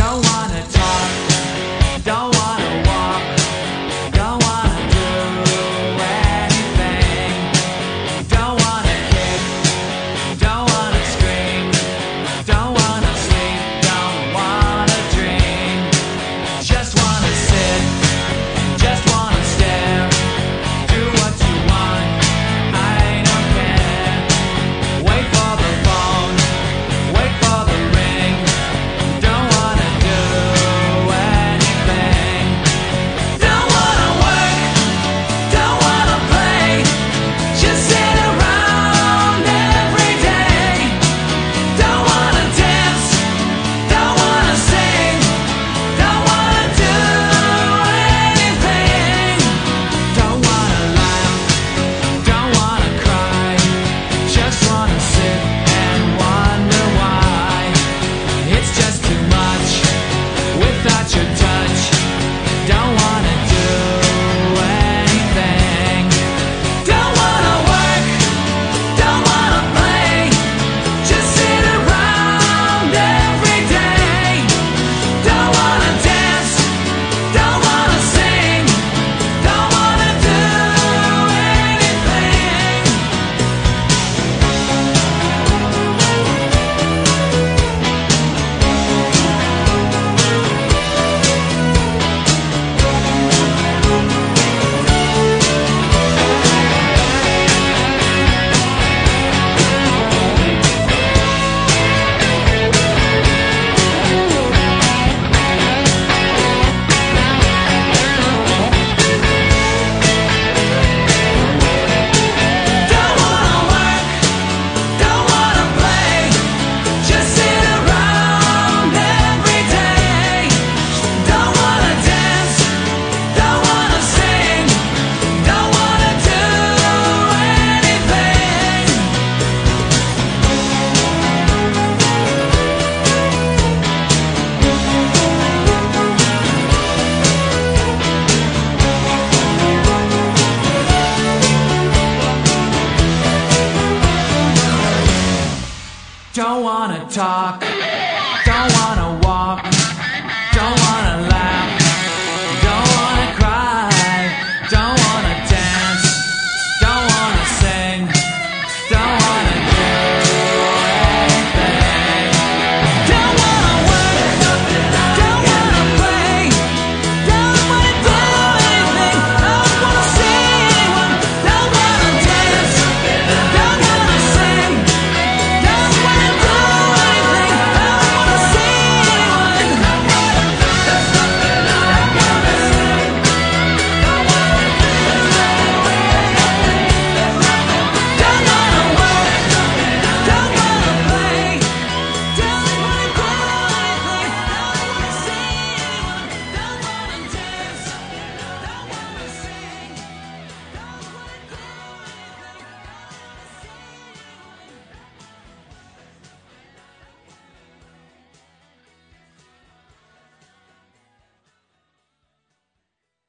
Don't wanna talk, don't wanna walk, don't wanna do anything. Don't wanna kick, don't wanna scream, don't wanna sleep, don't wanna dream. Just wanna sit, just wanna stare. Do what you want, I don't care. Wait for the phone, wait for the ring. Don't wanna do anything. Don't wanna work, don't wanna play. Just sit around every day. Don't wanna dance, don't wanna sing, don't wanna do anything. Don't wanna laugh, don't wanna cry. Just wanna sit and wonder why. It's just too much without your touch. Don't wanna do anything. Don't wanna work, don't wanna play. Just sit around every day. Don't wanna dance, don't wanna sing, don't wanna do anything. Don't wanna work, don't wanna play. Just sit around every day. Don't wanna dance, don't wanna sing, don't wanna do anything. Don't wanna talk.